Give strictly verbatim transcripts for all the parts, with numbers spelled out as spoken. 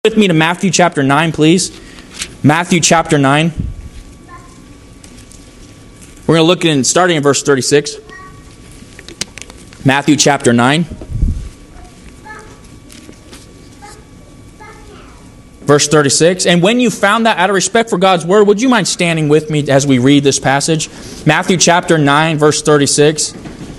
With me to Matthew chapter nine, please. Matthew chapter nine. We're going to look in, starting in verse thirty-six. Matthew chapter nine. Verse thirty-six. And when you found that, out of respect for God's word, would you mind standing with me as we read this passage? Matthew chapter nine, verse thirty-six.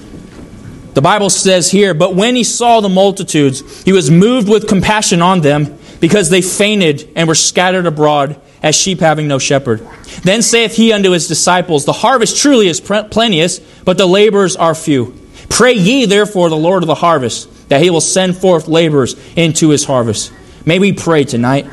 The Bible says here, "But when he saw the multitudes, he was moved with compassion on them, because they fainted and were scattered abroad as sheep having no shepherd. Then saith he unto his disciples, The harvest truly is plenteous, but the laborers are few. Pray ye therefore the Lord of the harvest, that he will send forth laborers into his harvest." May we pray tonight.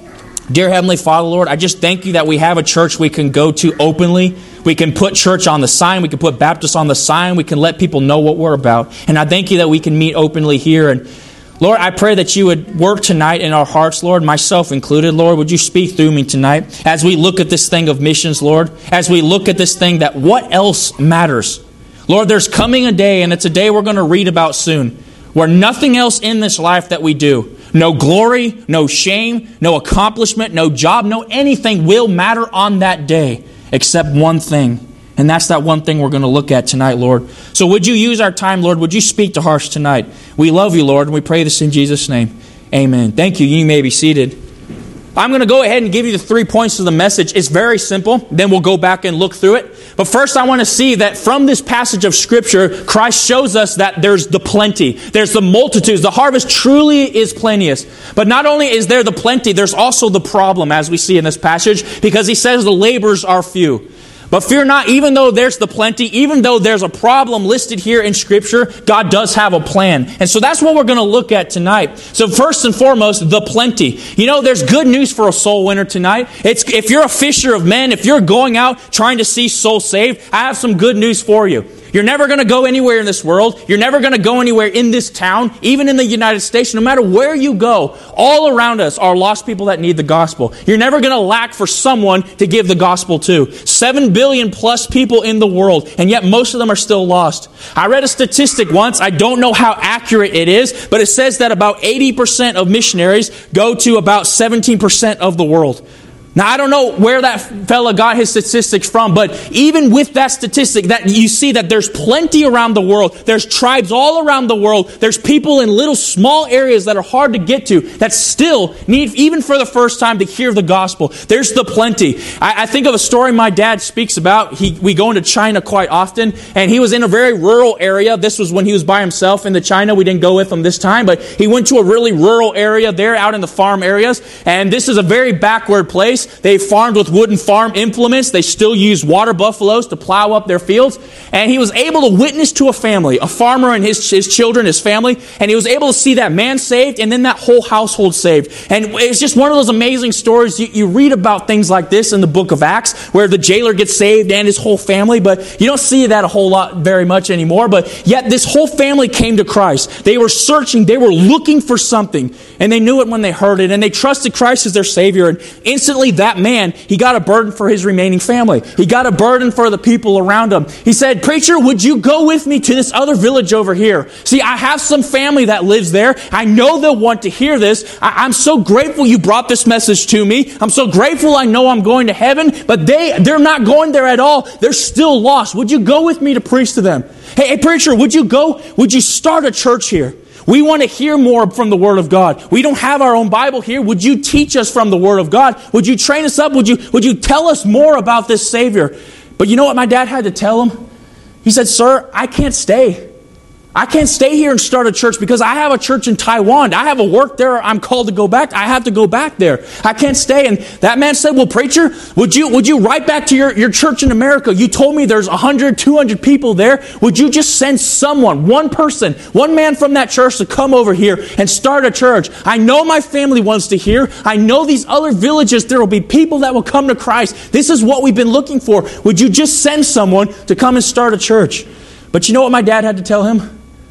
Dear Heavenly Father, Lord, I just thank you that we have a church we can go to openly. We can put church on the sign. We can put Baptist on the sign. We can let people know what we're about. And I thank you that we can meet openly here. And Lord, I pray that you would work tonight in our hearts, Lord, myself included. Lord, would you speak through me tonight as we look at this thing of missions, Lord, as we look at this thing that what else matters. Lord, there's coming a day, and it's a day we're going to read about soon, where nothing else in this life that we do, no glory, no shame, no accomplishment, no job, no anything will matter on that day except one thing. And that's that one thing we're going to look at tonight, Lord. So would you use our time, Lord? Would you speak to hearts tonight? We love you, Lord, and we pray this in Jesus' name. Amen. Thank you. You may be seated. I'm going to go ahead and give you the three points of the message. It's very simple. Then we'll go back and look through it. But first, I want to see that from this passage of Scripture, Christ shows us that there's the plenty. There's the multitudes. The harvest truly is plenteous. But not only is there the plenty, there's also the problem, as we see in this passage, because he says the laborers are few. But fear not, even though there's the plenty, even though there's a problem listed here in Scripture, God does have a plan. And so that's what we're going to look at tonight. So first and foremost, the plenty. You know, there's good news for a soul winner tonight. It's if you're a fisher of men, if you're going out trying to see souls saved, I have some good news for you. You're never going to go anywhere in this world. You're never going to go anywhere in this town, even in the United States. No matter where you go, all around us are lost people that need the gospel. You're never going to lack for someone to give the gospel to. Seven billion plus people in the world, and yet most of them are still lost. I read a statistic once. I don't know how accurate it is, but it says that about eighty percent of missionaries go to about seventeen percent of the world. Now, I don't know where that fella got his statistics from, but even with that statistic, that you see that there's plenty around the world. There's tribes all around the world. There's people in little small areas that are hard to get to that still need, even for the first time, to hear the gospel. There's the plenty. I, I think of a story my dad speaks about. He, we go into China quite often, and he was in a very rural area. This was when he was by himself into China. We didn't go with him this time, but he went to a really rural area there out in the farm areas, and this is a very backward place. They farmed with wooden farm implements. They still use water buffaloes to plow up their fields. And he was able to witness to a family, a farmer and his, his children, his family. And he was able to see that man saved and then that whole household saved. And it's just one of those amazing stories. You, you read about things like this in the book of Acts, where the jailer gets saved and his whole family. But you don't see that a whole lot very much anymore. But yet this whole family came to Christ. They were searching. They were looking for something. And they knew it when they heard it. And they trusted Christ as their Savior. And instantly that man, he got a burden for his remaining family. He got a burden for the people around him. He said, "Preacher, would you go with me to this other village over here? See, I have some family that lives there. I know they'll want to hear this. I- I'm so grateful you brought this message to me. I'm so grateful I know I'm going to heaven, but they, they're not going there at all. They're still lost. Would you go with me to preach to them? Hey, hey, preacher, would you go? Would you start a church here? We want to hear more from the Word of God. We don't have our own Bible here. Would you teach us from the Word of God? Would you train us up? Would you, would you tell us more about this Savior?" But you know what my dad had to tell him? He said, "Sir, I can't stay. I can't stay here and start a church because I have a church in Taiwan. I have a work there. I'm called to go back. I have to go back there. I can't stay." And that man said, "Well, preacher, would you would you write back to your, your church in America? You told me there's one hundred, two hundred people there. Would you just send someone, one person, one man from that church to come over here and start a church? I know my family wants to hear. I know these other villages, there will be people that will come to Christ. This is what we've been looking for. Would you just send someone to come and start a church?" But you know what my dad had to tell him?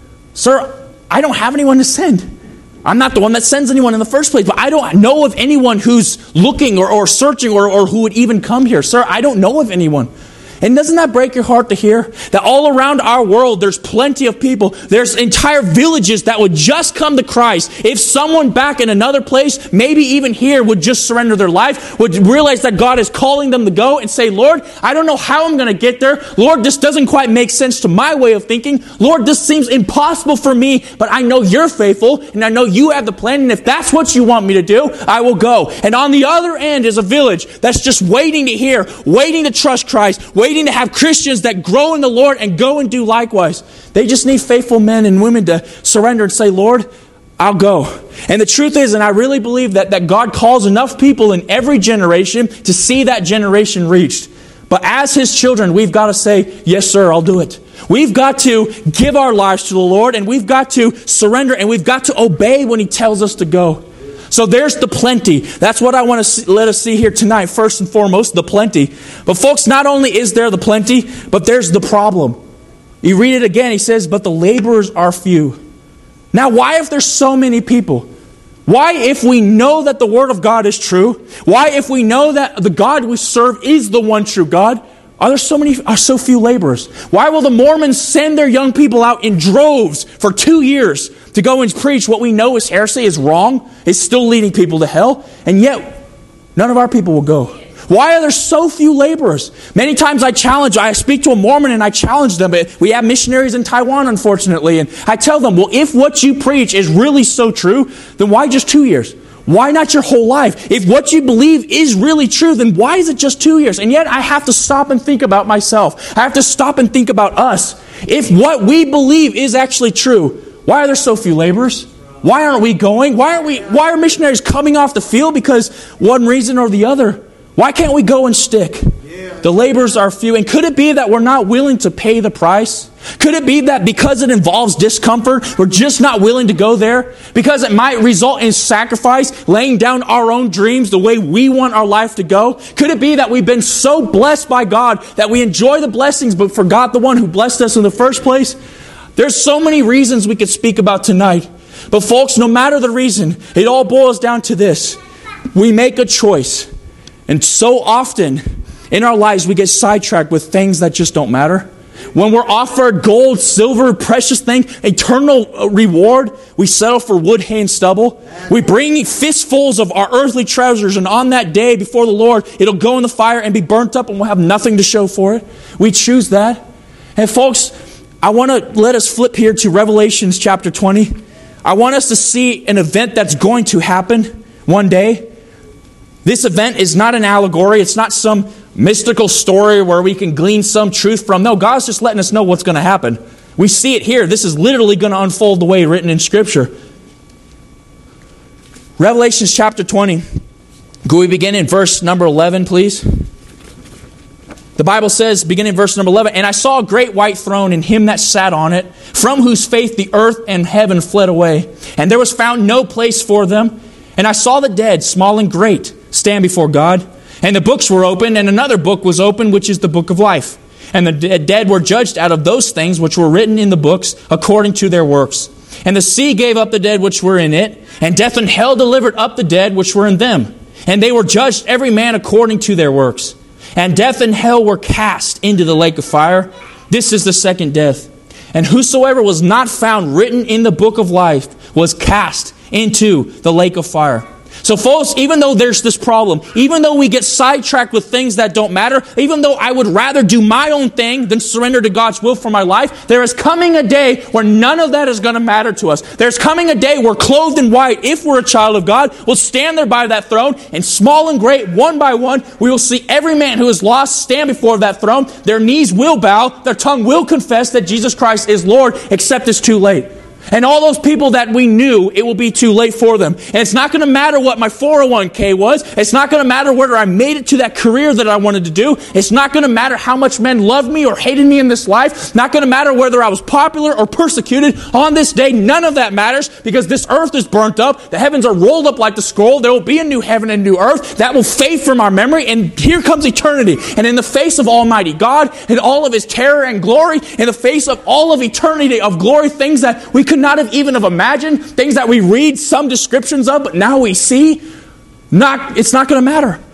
"Sir, I don't have anyone to send. I'm not the one that sends anyone in the first place, but I don't know of anyone who's looking or, or searching or, or who would even come here. Sir, I don't know of anyone." And doesn't that break your heart to hear? That all around our world, there's plenty of people. There's entire villages that would just come to Christ if someone back in another place, maybe even here, would just surrender their life, would realize that God is calling them to go and say, Lord, I don't know how I'm going to get there. Lord, this doesn't quite make sense to my way of thinking. Lord, this seems impossible for me, but I know you're faithful and I know you have the plan. And if that's what you want me to do, I will go. And on the other end is a village that's just waiting to hear, waiting to trust Christ, waiting to have Christians that grow in the Lord and go and do likewise. They just need faithful men and women to surrender and say, Lord, I'll go. And the truth is, and I really believe that, that God calls enough people in every generation to see that generation reached. But as His children, we've got to say, yes, sir, I'll do it. We've got to give our lives to the Lord, and we've got to surrender, and we've got to obey when He tells us to go. So there's the plenty. That's what I want to see, let us see here tonight, first and foremost, the plenty. But folks, not only is there the plenty, but there's the problem. You read it again, he says, but the laborers are few. Now, why if there's so many people? Why if we know that the Word of God is true? Why if we know that the God we serve is the one true God? Are there so many, are so few laborers? Why will the Mormons send their young people out in droves for two years to go and preach what we know is heresy, is wrong, is still leading people to hell, and yet none of our people will go? Why are there so few laborers? Many times I challenge, I speak to a Mormon and I challenge them. We have missionaries in Taiwan, unfortunately, and I tell them, well, if what you preach is really so true, then why just two years? Why not your whole life? If what you believe is really true, then why is it just two years? And yet I have to stop and think about myself. I have to stop and think about us. If what we believe is actually true, why are there so few laborers? Why aren't we going? Why aren't we? Why are missionaries coming off the field? Because one reason or the other. Why can't we go and stick? The laborers are few. And could it be that we're not willing to pay the price? Could it be that because it involves discomfort, we're just not willing to go there? Because it might result in sacrifice, laying down our own dreams the way we want our life to go? Could it be that we've been so blessed by God that we enjoy the blessings but forgot the one who blessed us in the first place? There's so many reasons we could speak about tonight. But folks, no matter the reason, it all boils down to this. We make a choice. And so often in our lives, we get sidetracked with things that just don't matter. When we're offered gold, silver, precious thing, eternal reward, we settle for wood, hay, and stubble. We bring fistfuls of our earthly treasures, and on that day before the Lord, it'll go in the fire and be burnt up, and we'll have nothing to show for it. We choose that. And folks, I want to let us flip here to Revelation chapter twenty. I want us to see an event that's going to happen one day. This event is not an allegory. It's not some mystical story where we can glean some truth from. No, God's just letting us know what's going to happen. We see it here. This is literally going to unfold the way written in Scripture. Revelation chapter twenty. Can we begin in verse number eleven, please? The Bible says, beginning in verse number eleven, and I saw a great white throne and him that sat on it, from whose face the earth and heaven fled away. And there was found no place for them. And I saw the dead, small and great, stand before God. And the books were opened, and another book was opened, which is the book of life. And the dead were judged out of those things which were written in the books according to their works. And the sea gave up the dead which were in it, and death and hell delivered up the dead which were in them. And they were judged every man according to their works. And death and hell were cast into the lake of fire. This is the second death. And whosoever was not found written in the book of life was cast into the lake of fire. So folks, even though there's this problem, even though we get sidetracked with things that don't matter, even though I would rather do my own thing than surrender to God's will for my life, there is coming a day where none of that is going to matter to us. There's coming a day where clothed in white, if we're a child of God, we'll stand there by that throne, and small and great, one by one, we will see every man who is lost stand before that throne. Their knees will bow, their tongue will confess that Jesus Christ is Lord, except it's too late. And all those people that we knew, it will be too late for them. And it's not going to matter what my four oh one k was. It's not going to matter whether I made it to that career that I wanted to do. It's not going to matter how much men loved me or hated me in this life. Not going to matter whether I was popular or persecuted. On this day, none of that matters, because this earth is burnt up. The heavens are rolled up like the scroll. There will be a new heaven and new earth. That will fade from our memory. And here comes eternity. And in the face of Almighty God and all of His terror and glory, in the face of all of eternity of glory, things that we could not have even have imagined, things that we read some descriptions of, but now we see, not, it's not going to matter.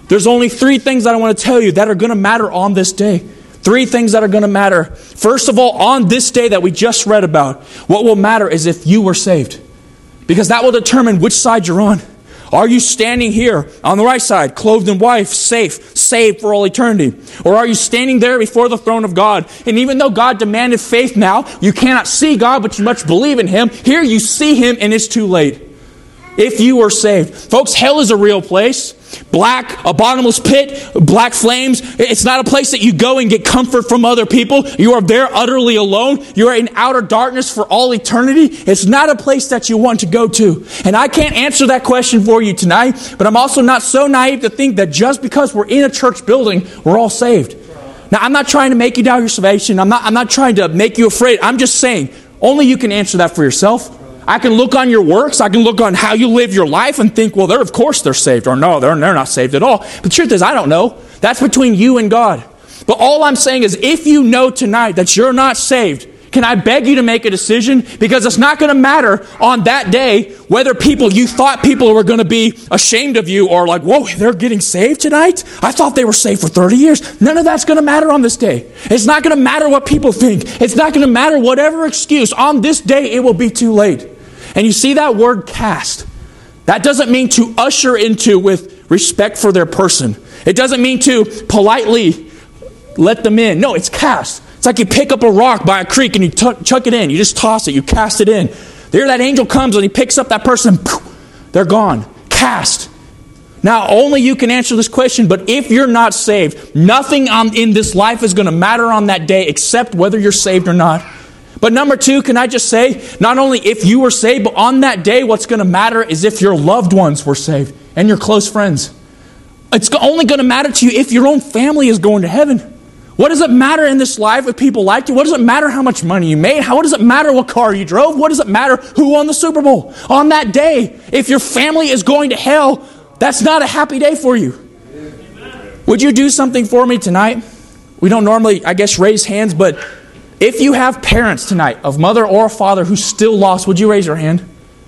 There's only three things that I want to tell you that are going to matter on this day. Three things that are going to matter. First of all, on this day that we just read about, what will matter is if you were saved. Because that will determine which side you're on. Are you standing here on the right side, clothed in white, safe, saved for all eternity? Or are you standing there before the throne of God? And even though God demanded faith now, you cannot see God, but you must believe in Him. Here you see Him and it's too late. If you were saved. Folks, hell is a real place. Black, a bottomless pit, black flames. It's not a place that you go and get comfort from other people. You are there utterly alone. You are in outer darkness for all eternity. It's not a place that you want to go to. And I can't answer that question for you tonight, but I'm also not so naive to think that just because we're in a church building, we're all saved. Now, I'm not trying to make you doubt your salvation. I'm not, I'm not trying to make you afraid. I'm just saying, only you can answer that for yourself. I can look on your works. I can look on how you live your life and think, well, they're, of course they're saved. Or no, they're, they're not saved at all. But the truth is, I don't know. That's between you and God. But all I'm saying is, if you know tonight that you're not saved, can I beg you to make a decision? Because it's not going to matter on that day whether people, you thought people were going to be ashamed of you or like, whoa, they're getting saved tonight? I thought they were saved for thirty years. None of that's going to matter on this day. It's not going to matter what people think. It's not going to matter whatever excuse. On this day, it will be too late. And you see that word cast. That doesn't mean to usher into with respect for their person. It doesn't mean to politely let them in. No, it's cast. It's like you pick up a rock by a creek and you t- chuck it in. You just toss it. You cast it in. There that angel comes and he picks up that person. Poof, they're gone. Cast. Now, only you can answer this question, but if you're not saved, nothing on, in this life is going to matter on that day except whether you're saved or not. But number two, can I just say, not only if you were saved, but on that day, what's going to matter is if your loved ones were saved and your close friends. It's only going to matter to you if your own family is going to heaven. What does it matter in this life if people like you? What does it matter how much money you made? How, what does it matter what car you drove? What does it matter who won the Super Bowl? On that day, if your family is going to hell, that's not a happy day for you. Would you do something for me tonight? We don't normally, I guess, raise hands, but if you have parents tonight, of mother or father who's still lost, would you raise your hand?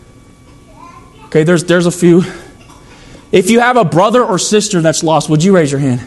Okay, there's there's a few. If you have a brother or sister that's lost, would you raise your hand?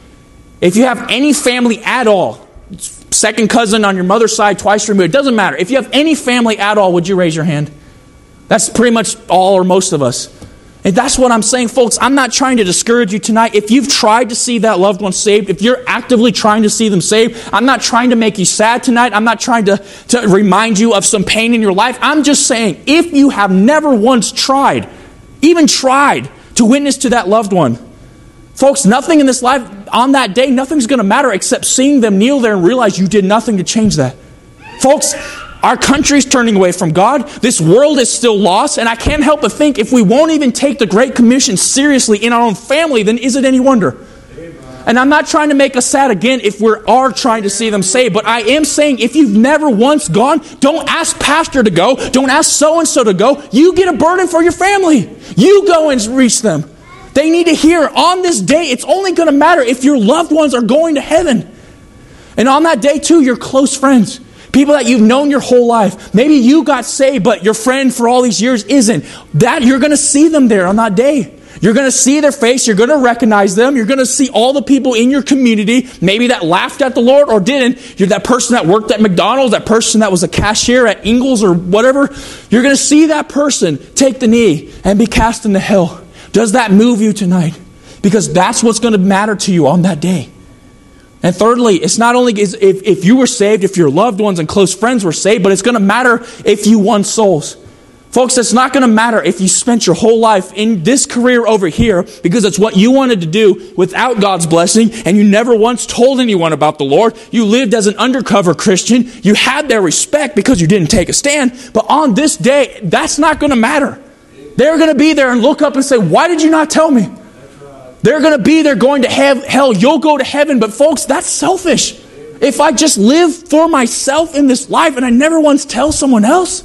If you have any family at all, second cousin on your mother's side, twice removed, it doesn't matter. If you have any family at all, would you raise your hand? That's pretty much all or most of us. And that's what I'm saying, folks. I'm not trying to discourage you tonight. If you've tried to see that loved one saved, if you're actively trying to see them saved, I'm not trying to make you sad tonight. I'm not trying to, to remind you of some pain in your life. I'm just saying, if you have never once tried, even tried, to witness to that loved one, folks, nothing in this life, on that day, nothing's going to matter except seeing them kneel there and realize you did nothing to change that. Folks, our country's turning away from God. This world is still lost. And I can't help but think if we won't even take the Great Commission seriously in our own family, then is it any wonder? Amen. And I'm not trying to make us sad again if we are trying to see them saved. But I am saying if you've never once gone, don't ask pastor to go. Don't ask so-and-so to go. You get a burden for your family. You go and reach them. They need to hear on this day, it's only going to matter if your loved ones are going to heaven. And on that day too, your close friends. People that you've known your whole life. Maybe you got saved, but your friend for all these years isn't. That you're going to see them there on that day. You're going to see their face. You're going to recognize them. You're going to see all the people in your community, maybe that laughed at the Lord or didn't. You're that person that worked at McDonald's, that person that was a cashier at Ingles or whatever. You're going to see that person take the knee and be cast into hell. Does that move you tonight? Because that's what's going to matter to you on that day. And thirdly, it's not only if, if you were saved, if your loved ones and close friends were saved, but it's going to matter if you won souls. Folks, it's not going to matter if you spent your whole life in this career over here because it's what you wanted to do without God's blessing and you never once told anyone about the Lord. You lived as an undercover Christian. You had their respect because you didn't take a stand. But on this day, that's not going to matter. They're going to be there and look up and say, why did you not tell me? They're going to be there going to have hell. You'll go to heaven. But folks, that's selfish. If I just live for myself in this life and I never once tell someone else.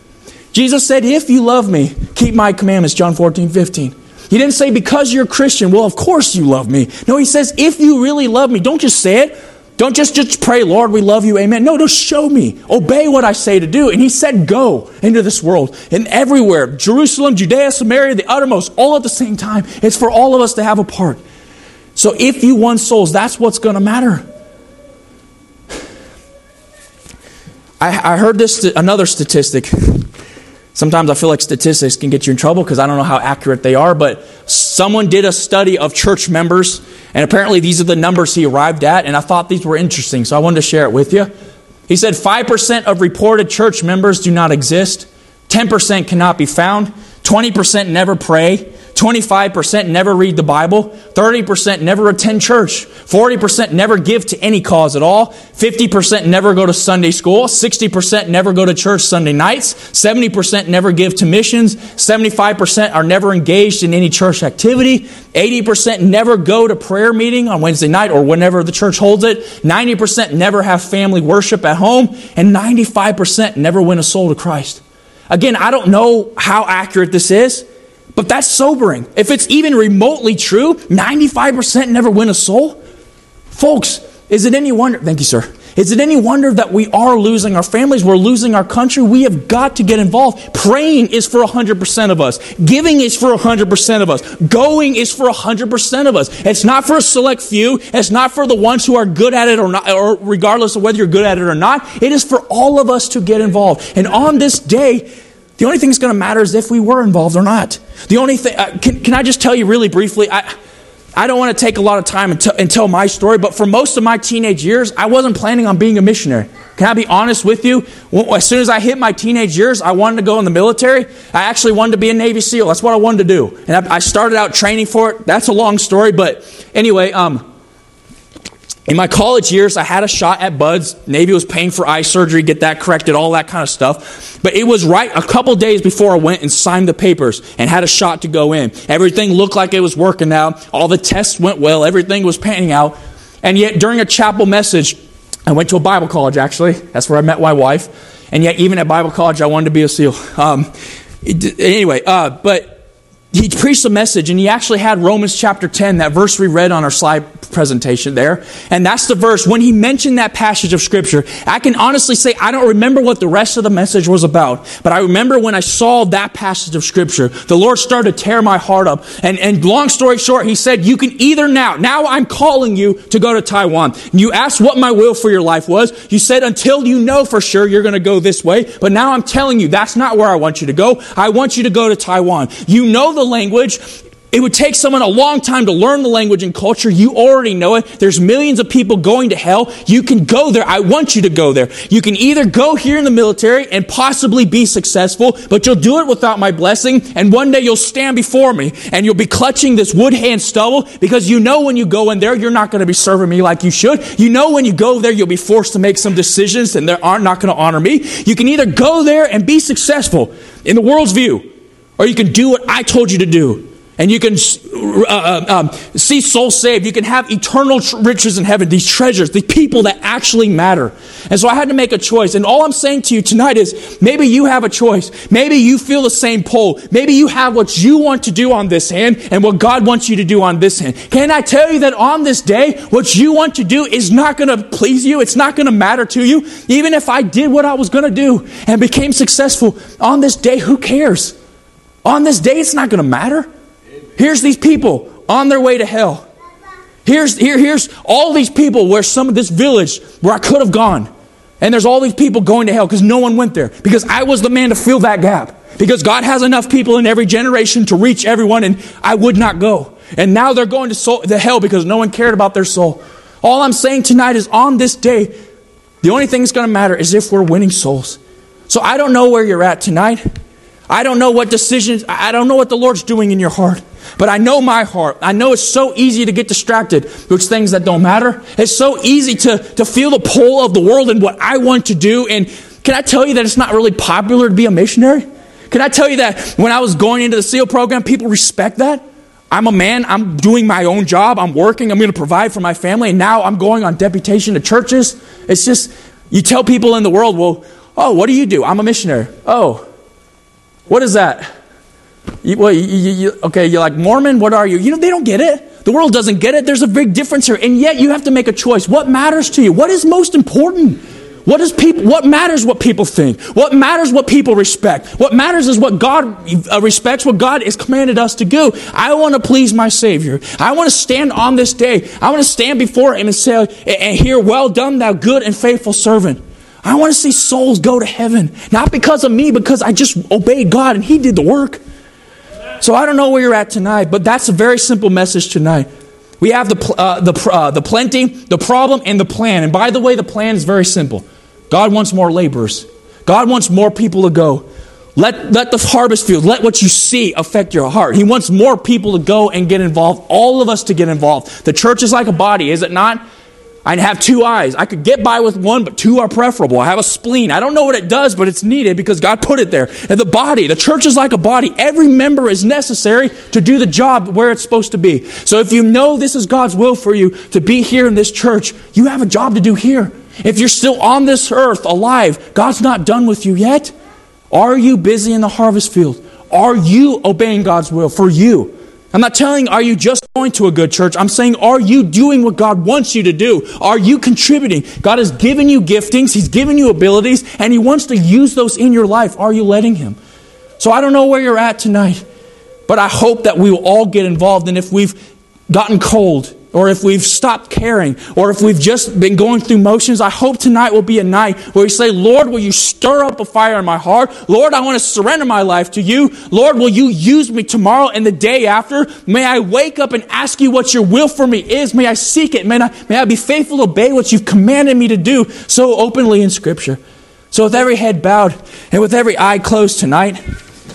Jesus said, if you love me, keep my commandments, John fourteen, fifteen. He didn't say because you're a Christian, well, of course you love me. No, he says, if you really love me, don't just say it. Don't just, just pray, Lord, we love you, amen. No, just show me. Obey what I say to do. And he said, go into this world and everywhere. Jerusalem, Judea, Samaria, the uttermost, all at the same time. It's for all of us to have a part. So if you won souls, that's what's going to matter. I, I heard this, another statistic. Sometimes I feel like statistics can get you in trouble because I don't know how accurate they are, but someone did a study of church members, and apparently these are the numbers he arrived at, and I thought these were interesting, so I wanted to share it with you. He said five percent of reported church members do not exist, ten percent cannot be found, twenty percent never pray, twenty-five percent never read the Bible, thirty percent never attend church, forty percent never give to any cause at all, fifty percent never go to Sunday school, sixty percent never go to church Sunday nights, seventy percent never give to missions, seventy-five percent are never engaged in any church activity, eighty percent never go to prayer meeting on Wednesday night or whenever the church holds it, ninety percent never have family worship at home, and ninety-five percent never win a soul to Christ. Again, I don't know how accurate this is, but that's sobering. If it's even remotely true, ninety-five percent never win a soul. Folks, is it any wonder, thank you, sir. Is it any wonder that we are losing our families? We're losing our country. We have got to get involved. Praying is for one hundred percent of us. Giving is for one hundred percent of us. Going is for one hundred percent of us. It's not for a select few. It's not for the ones who are good at it or not, or regardless of whether you're good at it or not. It is for all of us to get involved. And on this day, the only thing that's going to matter is if we were involved or not. The only thing, uh, can, can I just tell you really briefly, I I don't want to take a lot of time and, t- and tell my story, but for most of my teenage years, I wasn't planning on being a missionary. Can I be honest with you? As soon as I hit my teenage years, I wanted to go in the military. I actually wanted to be a Navy SEAL. That's what I wanted to do. And I, I started out training for it. That's a long story, but anyway, um, in my college years, I had a shot at buds. Navy was paying for eye surgery, get that corrected, all that kind of stuff. But it was right a couple days before I went and signed the papers and had a shot to go in. Everything looked like it was working out. All the tests went well. Everything was panning out. And yet during a chapel message, I went to a Bible college, actually. That's where I met my wife. And yet even at Bible college, I wanted to be a SEAL. Um, it, anyway, uh, but he preached a message, and he actually had Romans chapter ten, that verse we read on our slide presentation there. And that's the verse. When he mentioned that passage of Scripture, I can honestly say I don't remember what the rest of the message was about. But I remember when I saw that passage of Scripture, the Lord started to tear my heart up. And, and long story short, he said, you can either now, now I'm calling you to go to Taiwan. And you asked what my will for your life was. You said until you know for sure you're going to go this way. But now I'm telling you that's not where I want you to go. I want you to go to Taiwan. You know the language. It would take someone a long time to learn the language and culture. You already know it. There's millions of people going to hell. You can go there. I want you to go there. You can either go here in the military and possibly be successful, but you'll do it without my blessing. And one day you'll stand before me and you'll be clutching this wood hand stubble because you know when you go in there, you're not going to be serving me like you should. You know when you go there, you'll be forced to make some decisions and they aren't not going to honor me. You can either go there and be successful in the world's view, or you can do what I told you to do. And you can uh, um, see souls saved. You can have eternal tr- riches in heaven, these treasures, the people that actually matter. And so I had to make a choice. And all I'm saying to you tonight is maybe you have a choice. Maybe you feel the same pull. Maybe you have what you want to do on this hand and what God wants you to do on this hand. Can I tell you that on this day, what you want to do is not going to please you. It's not going to matter to you. Even if I did what I was going to do and became successful on this day, who cares? On this day, it's not going to matter. Here's these people on their way to hell. Here's here, here's all these people where some of this village where I could have gone. And there's all these people going to hell because no one went there. Because I was the man to fill that gap. Because God has enough people in every generation to reach everyone, and I would not go. And now they're going to, soul, to hell because no one cared about their soul. All I'm saying tonight is on this day, the only thing that's going to matter is if we're winning souls. So I don't know where you're at tonight. I don't know what decisions, I don't know what the Lord's doing in your heart. But I know my heart. I know it's so easy to get distracted with things that don't matter. It's so easy to, to feel the pull of the world and what I want to do. And can I tell you that it's not really popular to be a missionary? Can I tell you that when I was going into the SEAL program, people respect that? I'm a man. I'm doing my own job. I'm working. I'm going to provide for my family. And now I'm going on deputation to churches. It's just, you tell people in the world, well, oh, what do you do? I'm a missionary. Oh, what is that? You, well, you, you, you, okay, you're like Mormon? What are you? You know, they don't get it. The world doesn't get it. There's a big difference here. And yet you have to make a choice. What matters to you? What is most important? What does people, what matters what people think? What matters what people respect? What matters is what God uh, respects, what God has commanded us to do. I want to please my Savior. I want to stand on this day. I want to stand before Him and say, and hear, well done, thou good and faithful servant. I want to see souls go to heaven. Not because of me, because I just obeyed God and He did the work. So I don't know where you're at tonight, but that's a very simple message tonight. We have the uh, the uh, the plenty, the problem, and the plan. And by the way, the plan is very simple. God wants more laborers. God wants more people to go. Let, let the harvest field, let what you see affect your heart. He wants more people to go and get involved. All of us to get involved. The church is like a body, is it not? I have two eyes. I could get by with one, but two are preferable. I have a spleen. I don't know what it does, but it's needed because God put it there. And the body, the church is like a body. Every member is necessary to do the job where it's supposed to be. So if you know this is God's will for you to be here in this church, you have a job to do here. If you're still on this earth alive, God's not done with you yet. Are you busy in the harvest field? Are you obeying God's will for you? I'm not telling, are you just going to a good church? I'm saying, are you doing what God wants you to do? Are you contributing? God has given you giftings. He's given you abilities, and He wants to use those in your life. Are you letting Him? So I don't know where you're at tonight, but I hope that we will all get involved. And if we've gotten cold, or if we've stopped caring, or if we've just been going through motions, I hope tonight will be a night where we say, Lord, will you stir up a fire in my heart? Lord, I want to surrender my life to you. Lord, will you use me tomorrow and the day after? May I wake up and ask you what your will for me is. May I seek it. May I, may I be faithful to obey what you've commanded me to do so openly in Scripture. So with every head bowed and with every eye closed tonight,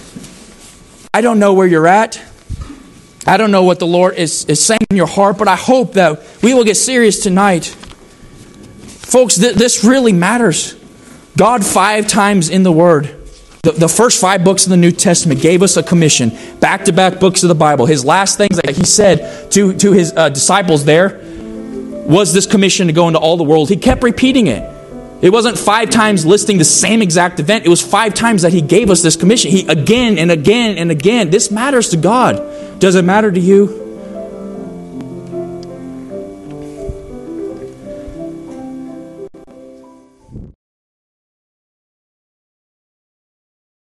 I don't know where you're at. I don't know what the Lord is, is saying in your heart, but I hope that we will get serious tonight. Folks, th- this really matters. God five times in the Word, the, the first five books of the New Testament gave us a commission, back-to-back books of the Bible. His last things that He said to, to His uh, disciples there was this commission to go into all the world. He kept repeating it. It wasn't five times listing the same exact event. It was five times that He gave us this commission. He again and again and again. This matters to God. Does it matter to you?